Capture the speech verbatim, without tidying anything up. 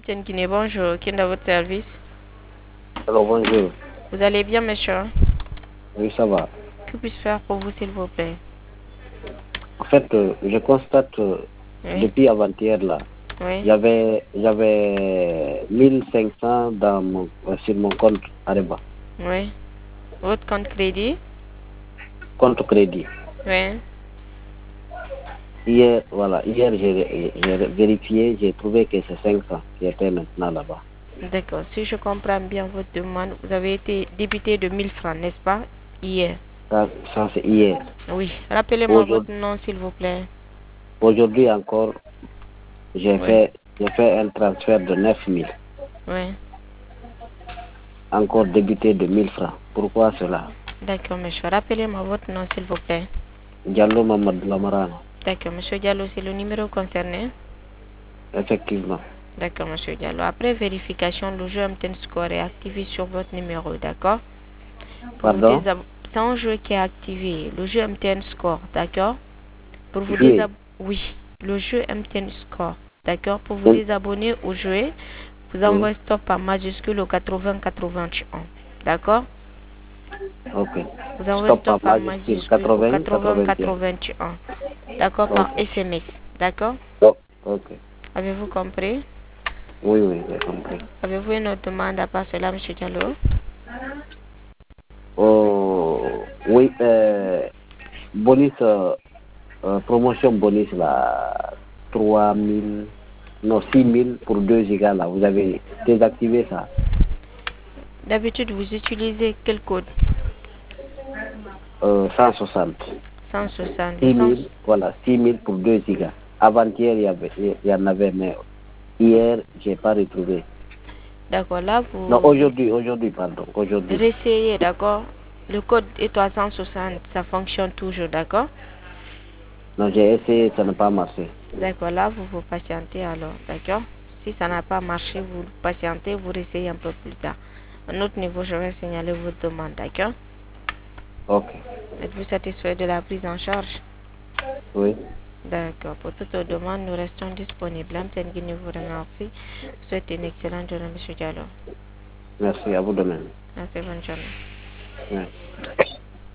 Amten Guinée, bonjour. Qui est dans votre service? Alors bonjour. Vous allez bien, monsieur? Oui, ça va. Que puis-je faire pour vous, s'il vous plaît? En fait, euh, je constate euh, Oui, depuis avant-hier là, oui, j'avais j'avais mille cinq cents dans mon, euh, sur mon compte Areba, oui. Votre compte crédit? compte crédit. Oui. Hier, voilà, hier j'ai j'ai vérifié, j'ai trouvé que c'est cinq cents qui étaient maintenant là-bas. D'accord. Si je comprends bien votre demande, vous avez été débité de mille francs, n'est-ce pas? Hier. Ça, ça c'est hier. Oui. Rappelez-moi votre Aujourd'hui, nom, s'il vous plaît. aujourd'hui encore, j'ai Oui, fait j'ai fait un transfert de neuf mille, oui. encore débité de mille francs. Pourquoi cela? D'accord, monsieur. Rappelez-moi votre nom, s'il vous plaît. Diallo Mamadou Lamarane, D'accord, monsieur Diallo, c'est le numéro concerné. effectivement. D'accord, monsieur Diallo. Après vérification, le jeu Amten Score est activé sur votre numéro, d'accord? Pour vous Pardon? désabonner, c'est un jeu qui est activé, le jeu M T N Score, d'accord? Pour vous Jouer. désabonner, oui, le jeu M T N Score, d'accord? Pour vous Oui. désabonner au jeu, vous Oui. envoyez stop par majuscule au quatre-vingts quatre-vingt-un, d'accord? Ok. Vous envoyez Stop par stop par majuscule majuscule au quatre-vingts quatre-vingts quatre-vingt-un. quatre-vingt-un, d'accord? Par Ok. S M S, d'accord? Oh, ok. Avez-vous compris? Oui, oui, j'ai compris. Avez-vous une autre demande à part cela, monsieur Diallo? Oh, oui, euh, bonus, euh, euh, promotion bonus là, trois mille, non, six mille pour deux gigas là. Vous avez désactivé ça. D'habitude, vous utilisez quel code? Euh, cent soixante. cent soixante, le six cent. mille, voilà, six mille pour deux gigas. Avant-hier, il y avait, il y en avait, mais hier, j'ai pas retrouvé. D'accord, là, Non, vous aujourd'hui, aujourd'hui, pardon, aujourd'hui. réessayez, d'accord? Le code est trois cent soixante, ça fonctionne toujours, d'accord? Non, j'ai essayé, ça n'a pas marché. D'accord, là, vous vous patientez alors, d'accord? Si ça n'a pas marché, vous patientez, vous réessayez un peu plus tard. À un autre niveau, je vais signaler votre demande, d'accord? Ok. Êtes-vous satisfait de la prise en charge? Oui. D'accord, pour toute demande, nous restons disponibles. Amten Guinée vous remercie. Je vous souhaite une excellente journée, monsieur Diallo. Merci à vous de même. Merci, bonne journée. Ouais.